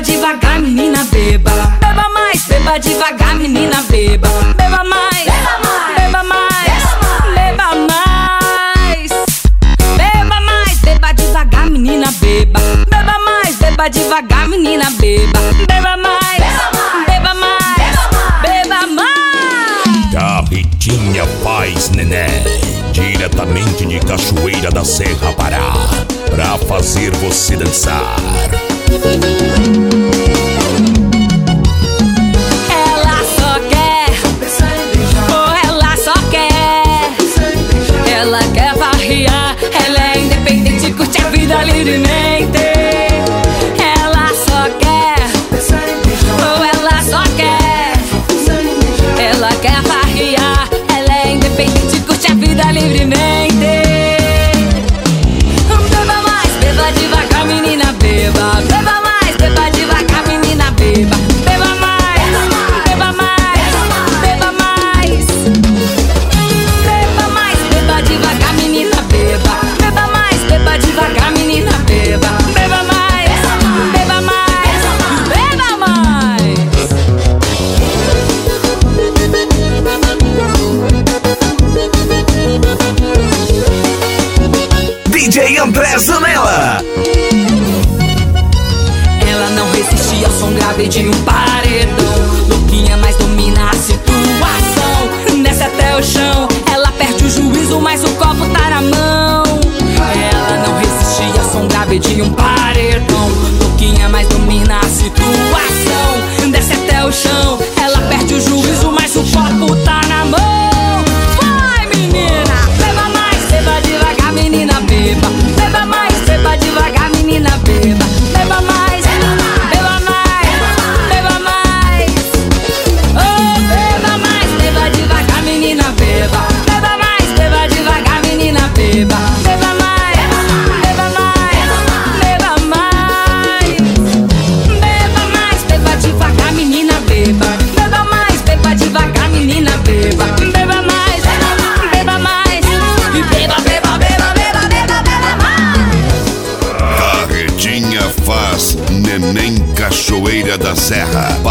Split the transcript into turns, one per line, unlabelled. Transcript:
beba devagar, menina, beba. Beba mais, beba devagar, menina, beba. Beba mais, beba mais, beba mais. Beba mais, beba devagar, menina, beba. Beba mais, beba devagar, menina, beba. Beba mais, beba mais, beba mais.
Carretinha Paz Nené, diretamente de Cachoeira da Serra, Pará, pra fazer você dançar.
Ela só quer, oh, ela só quer. Ela quer farrear, ela é independente, curte a vida livremente. Ela só quer, oh, ela só quer. Ela quer farrear, ela é independente, curte a vida livremente. Beba mais, beba devagar, menina, beba. Beba mais, beba devagar, menina, beba. Beba mais, beba mais, beba mais. Beba mais, beba devagar, menina, beba. Beba mais, beba devagar, menina, beba. Beba mais, beba mais, beba mais.
DJ André Zanella.
Ela não resistia ao som grave de um paredão. Louquinha, mas domina a situação. Desce até o chão, ela perde o juízo, mas o copo tá na mão. Ela não resistia ao som grave de um paredão. Louquinha, mas domina a situação. Desce até o chão, ela perde o juízo, mas o copo tá na mão. Vai, menina, beba mais, beba devagar, menina, beba. Beba mais, beba devagar, menina, beba. Beba mais, beba mais, beba mais. Oh, beba mais, beba devagar, menina, beba. Beba mais, beba devagar, menina, beba. Beba mais, beba mais, beba mais. Beba mais, beba devagar, menina, beba. Beba mais, beba devagar, menina, beba. Beba mais, beba mais. E beba, beba, beba, beba, beba, beba mais.
Carretinha faz Neném Cachoeira da Serra,